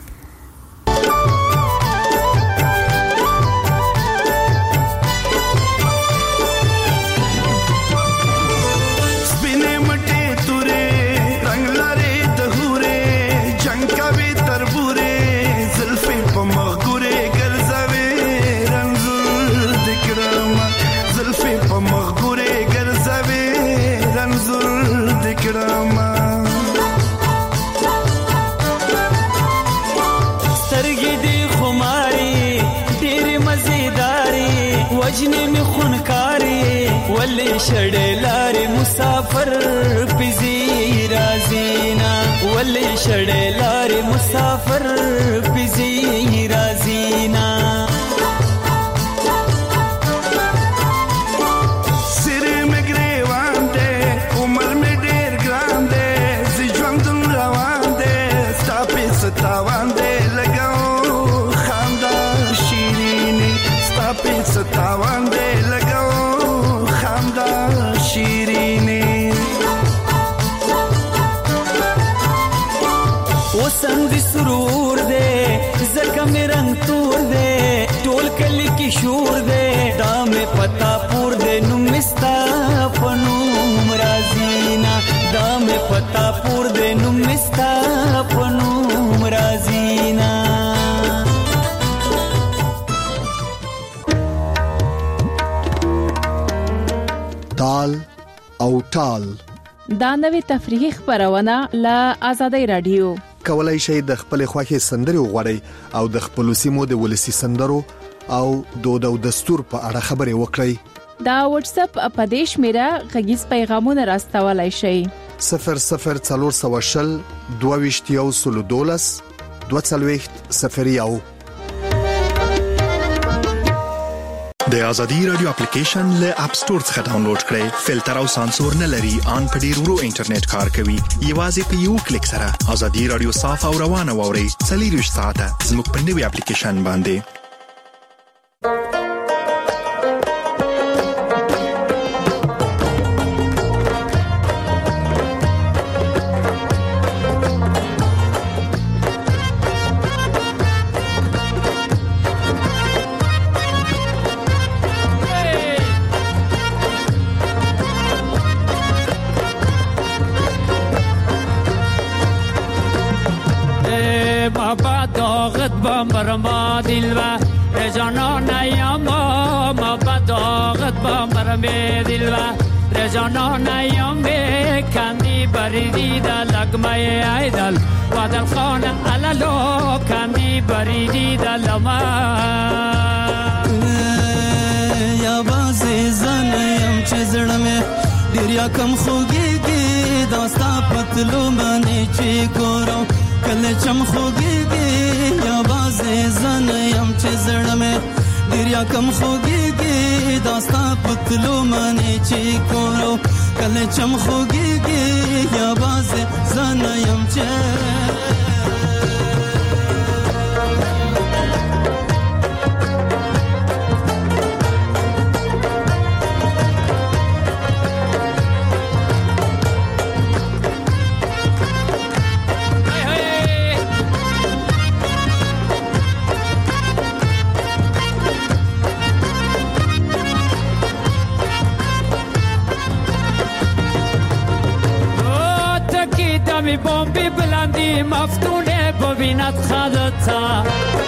وجنې مې خونکارې ولې شړې لارې مسافر پزې رازینا ولې شړې لارې مسافر پزې رازینا سره مې ګریوان دې عمر مې ډېر ګران دې زه ژوند روان دې ستا په ستاوان دې لګاو خندا شیرینې ستا په ستاوان دې لګاو خامدا شیرینې وسم دې سرور دې زکه مې رنگ تور دې ټول کلی کې شور دې دا مې پتا پور دې نو مستا پنوم رازینا دا مې پتا پور دې نو مستا پنوم رازینا تال او ټال دا نوې تفریحي خبرونه له آزادۍ رادیو کولای شئ د خپل خوښي سندري وغوړئ او د خپل سیمو د ولسی سندرو او دود او دستور په اړه خبري وکړئ دا واتس اپ په دیش میرا غږیز پیغامونه راستولای شئ صفر صفر څلور سوشل دوه سلو دولس دوه څلوېښت صفر یو د ازادي رادیو اپلیکیشن له اپ ستور څخه ډاونلوډ کړئ فلټر او سانسور نه لري ان په ډیر ورو انټرنیټ کار کوي یوازې په یو کلیک سره ازادي رادیو صاف او روانه ووري څلور ساعته زموږ په نوي اپلیکیشن باندې برما دلوا رجانان یاما ما بداغت با مرمه دلوا رجانان یاما کندی بریدی دا لگمه ایدل وادل خان علالو کندی بریدی دا لما یا بازی زن یم چه زڑمه دریا کم خوگی گی داستا پتلو منی چی گورو کل چم خوگی گی یا بازی زن یم چه زڑمه دریا کم خوگی گی داستا پتلو منی چی گورو کل چم خوگی گی یا بازی زن یم چه می بمبی بلندی مفتونه ببیند خدتا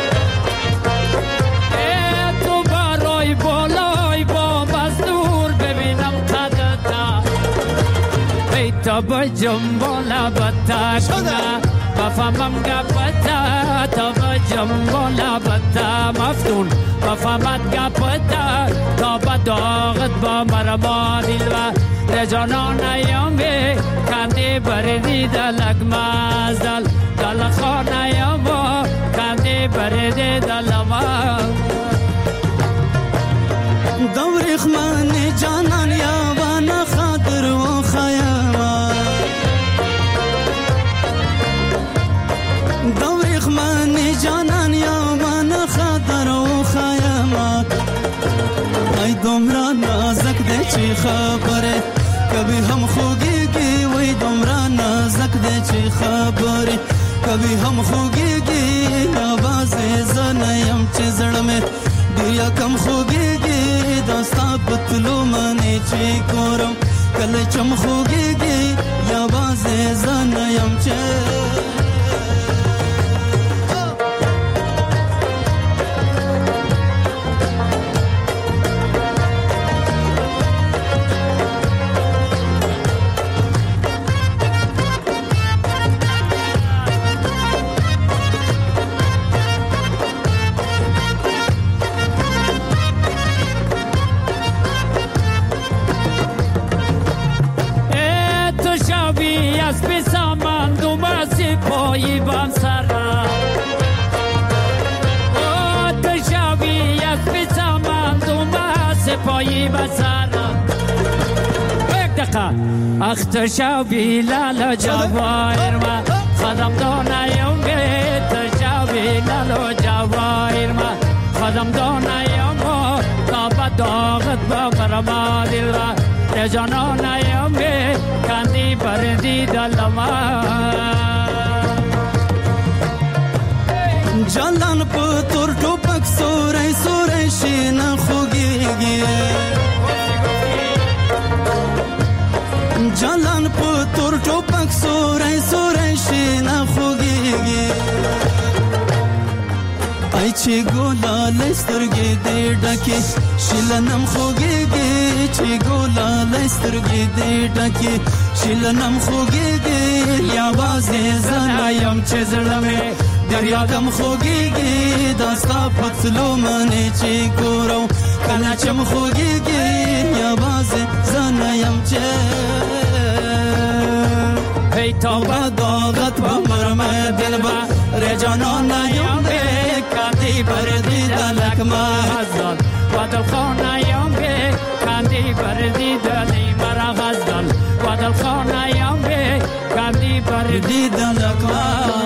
تو برای بالای بمب از دور ببینم خدتا بیتا بجم بالا بتا کنه بفهمم گپتا تا بجم بالا بتا مفتون بفهمت گپتا تا بداغت با مرما دلوا رجانان ایامی کندی بریدی دلگ مازدل دل خان ایاما کندی بریدی دلما دوریخ من جانان یاوان خاطر و خیاما دوریخ من جانان یاوان خاطر و خیاما ای دمرا نازک دے چی خبره کبھی ہم خوگی گی وی دمرا نازک دے چی خبره کبھی ہم خوگی گی آواز زنیم چی زڑ میں دیا کم خوگی گی داستا بطلو منی چی کورم کل چم خوگی گی آواز زنیم چی پایی بام سرا او تشاوی از بیسامان دوما سپایی با سرا یک دقیقه اخ تشاوی لالا جوایر ما خدم دانایم گه تشاوی لالا جوایر ما خدم دانایم تا داغت با برما دل را رجانان ایم به کندی بردی دلما جلان پتور ټوپک سورای سورای شین خوږیږي جلان پتور ټوپک سورای سورای شین خوږیږي ای چې ګولا لسترګې دې ډکه شلنم خوږیږي چې ګولا لسترګې دې ډکه شلنم خوږیږي یا وازه زنایم چې زړمه دریا کم خوږیږي داستا پتلو منه چې ګورو کله چې م خوږیږي یا وازه زنایم چې هی توبه داغت با مرمه دل با رجانان یم به کندی بردی دلک ما غزل و دل خانه یم به کندی بردی دلی مرا غزل و دل خانه یم به کندی بردی دلک ما